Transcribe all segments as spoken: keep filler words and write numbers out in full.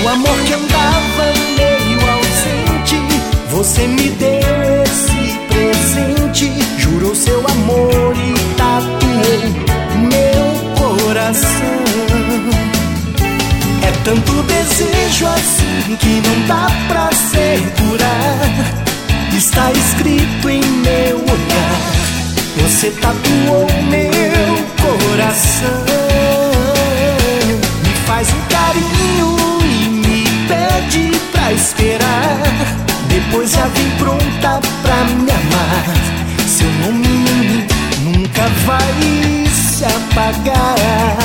Meu amor que andava meio ausente, você me deu esse presente. Jurou seu amor e tatuou meu coração. É tanto desejo assim que não dá pra segurar. Está escrito em meu olhar, você tatuou meu coração. Me faz um carinho e me pede pra esperar. Depois já vem pronta pra me amar. Seu nome nunca vai se apagar.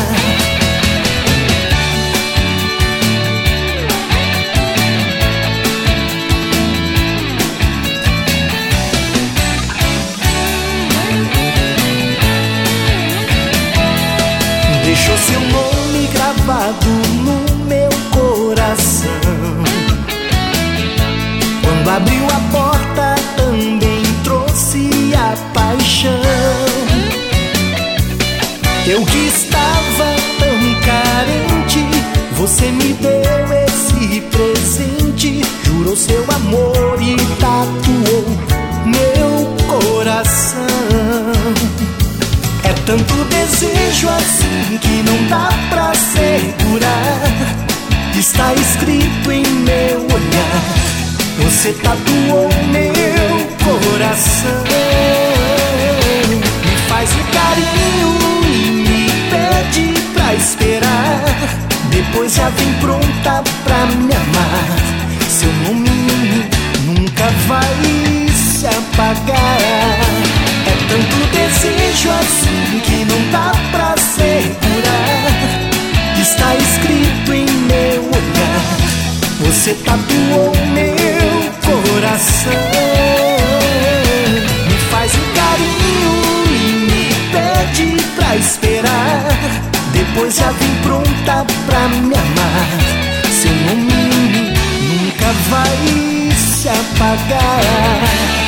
Deixou seu nome gravado no meu coração. Quando abriu a porta também trouxe a paixão. Eu que estava tão carente, você me deu esse presente. Jurou seu amor e tatuou meu coração. É tanto desejo assim que não dá pra segurar. Está escrito em meu olhar, você tatuou meu coração. Me faz um carinho e me pede pra esperar. Depois já vem pronta pra me amar. Seu nome nunca vai se apagar. É tanto desejo assim que não dá pra segurar. Está escrito em meu olhar, você tatuou meu coração. Me faz um carinho e me pede pra esperar. Depois já vem pronta pra me amar. Seu nome nunca vai se apagar.